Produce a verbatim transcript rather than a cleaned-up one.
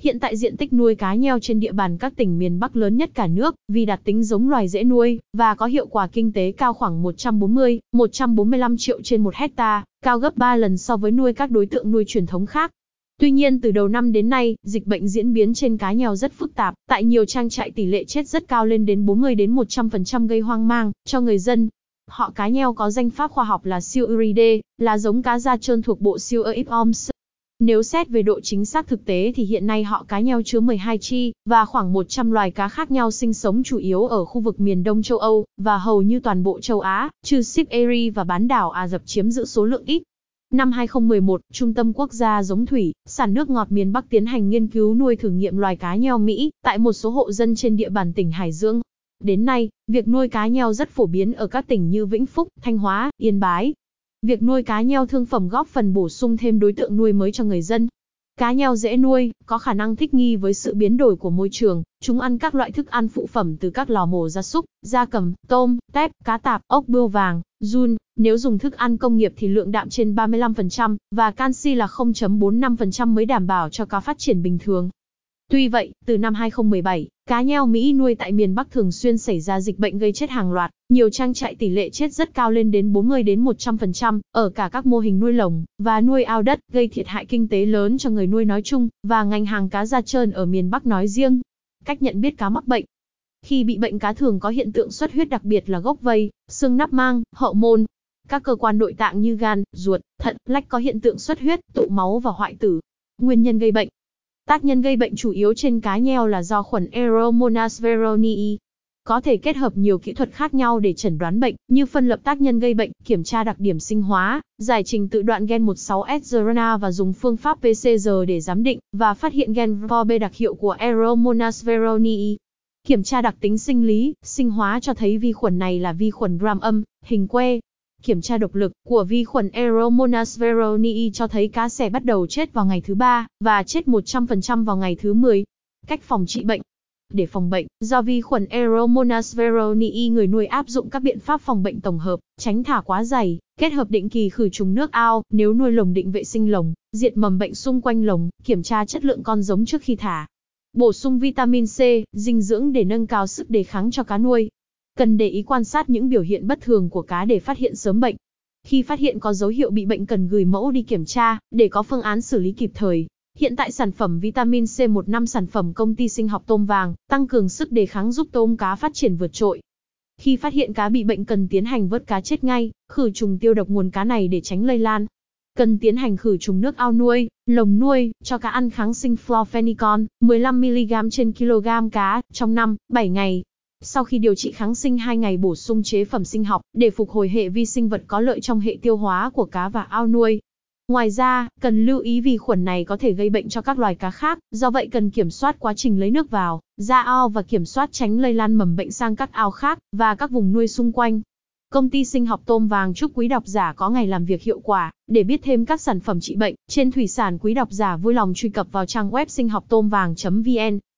Hiện tại diện tích nuôi cá nheo trên địa bàn các tỉnh miền Bắc lớn nhất cả nước, vì đặc tính giống loài dễ nuôi, và có hiệu quả kinh tế cao khoảng một trăm bốn mươi, một trăm bốn mươi lăm triệu trên một hecta, cao gấp ba lần so với nuôi các đối tượng nuôi truyền thống khác. Tuy nhiên từ đầu năm đến nay, dịch bệnh diễn biến trên cá nheo rất phức tạp, tại nhiều trang trại tỷ lệ chết rất cao lên đến bốn mươi đến một trăm phần trăm gây hoang mang cho người dân. Họ cá nheo có danh pháp khoa học là Siluridae, là giống cá da trơn thuộc bộ Siluriformes. Nếu xét về độ chính xác thực tế thì hiện nay họ cá nheo chứa mười hai chi, và khoảng một trăm loài cá khác nhau sinh sống chủ yếu ở khu vực miền Đông châu Âu, và hầu như toàn bộ châu Á, trừ Siberi và bán đảo Ả Rập chiếm giữ số lượng ít. Năm hai không một một, Trung tâm Quốc gia Giống thủy, sản nước ngọt miền Bắc tiến hành nghiên cứu nuôi thử nghiệm loài cá nheo Mỹ, tại một số hộ dân trên địa bàn tỉnh Hải Dương. Đến nay, việc nuôi cá nheo rất phổ biến ở các tỉnh như Vĩnh Phúc, Thanh Hóa, Yên Bái. Việc nuôi cá nheo thương phẩm góp phần bổ sung thêm đối tượng nuôi mới cho người dân. Cá nheo dễ nuôi, có khả năng thích nghi với sự biến đổi của môi trường, chúng ăn các loại thức ăn phụ phẩm từ các lò mổ gia súc, gia cầm, tôm, tép, cá tạp, ốc bươu vàng, giun, nếu dùng thức ăn công nghiệp thì lượng đạm trên ba mươi lăm phần trăm, và canxi là không phẩy bốn mươi lăm phần trăm mới đảm bảo cho cá phát triển bình thường. Tuy vậy, từ năm hai không một bảy, cá nheo Mỹ nuôi tại miền Bắc thường xuyên xảy ra dịch bệnh gây chết hàng loạt, nhiều trang trại tỷ lệ chết rất cao lên đến bốn mươi đến một trăm phần trăm, ở cả các mô hình nuôi lồng và nuôi ao đất, gây thiệt hại kinh tế lớn cho người nuôi nói chung, và ngành hàng cá da trơn ở miền Bắc nói riêng. Cách nhận biết cá mắc bệnh. Khi bị bệnh cá thường có hiện tượng xuất huyết đặc biệt là gốc vây, xương nắp mang, hậu môn. Các cơ quan nội tạng như gan, ruột, thận, lách có hiện tượng xuất huyết, tụ máu và hoại tử. Nguyên nhân gây bệnh. Tác nhân gây bệnh chủ yếu trên cá nheo là do khuẩn Aeromonas veronii. Có thể kết hợp nhiều kỹ thuật khác nhau để chẩn đoán bệnh, như phân lập tác nhân gây bệnh, kiểm tra đặc điểm sinh hóa, giải trình tự đoạn gen mười sáu S R N A và dùng phương pháp P C R để giám định và phát hiện gen R O B đặc hiệu của Aeromonas veronii. Kiểm tra đặc tính sinh lý, sinh hóa cho thấy vi khuẩn này là vi khuẩn gram âm, hình que. Kiểm tra độc lực của vi khuẩn Aeromonas veronii cho thấy cá sè bắt đầu chết vào ngày thứ ba, và chết một trăm phần trăm vào ngày thứ mười. Cách phòng trị bệnh. Để phòng bệnh, do vi khuẩn Aeromonas veronii người nuôi áp dụng các biện pháp phòng bệnh tổng hợp, tránh thả quá dày, kết hợp định kỳ khử trùng nước ao, nếu nuôi lồng định vệ sinh lồng, diệt mầm bệnh xung quanh lồng, kiểm tra chất lượng con giống trước khi thả. Bổ sung vitamin C, dinh dưỡng để nâng cao sức đề kháng cho cá nuôi. Cần để ý quan sát những biểu hiện bất thường của cá để phát hiện sớm bệnh. Khi phát hiện có dấu hiệu bị bệnh cần gửi mẫu đi kiểm tra, để có phương án xử lý kịp thời. Hiện tại sản phẩm vitamin C mười lăm sản phẩm công ty sinh học tôm vàng, tăng cường sức đề kháng giúp tôm cá phát triển vượt trội. Khi phát hiện cá bị bệnh cần tiến hành vớt cá chết ngay, khử trùng tiêu độc nguồn cá này để tránh lây lan. Cần tiến hành khử trùng nước ao nuôi, lồng nuôi, cho cá ăn kháng sinh Florphenicol, mười lăm mi-li-gam trên kg cá, trong năm, bảy ngày. Sau khi điều trị kháng sinh hai ngày bổ sung chế phẩm sinh học, để phục hồi hệ vi sinh vật có lợi trong hệ tiêu hóa của cá và ao nuôi. Ngoài ra, cần lưu ý vi khuẩn này có thể gây bệnh cho các loài cá khác, do vậy cần kiểm soát quá trình lấy nước vào, ra ao và kiểm soát tránh lây lan mầm bệnh sang các ao khác, và các vùng nuôi xung quanh. Công ty sinh học tôm vàng chúc quý độc giả có ngày làm việc hiệu quả. Để biết thêm các sản phẩm trị bệnh trên thủy sản, quý độc giả vui lòng truy cập vào trang web sinh học tôm vàng chấm vn.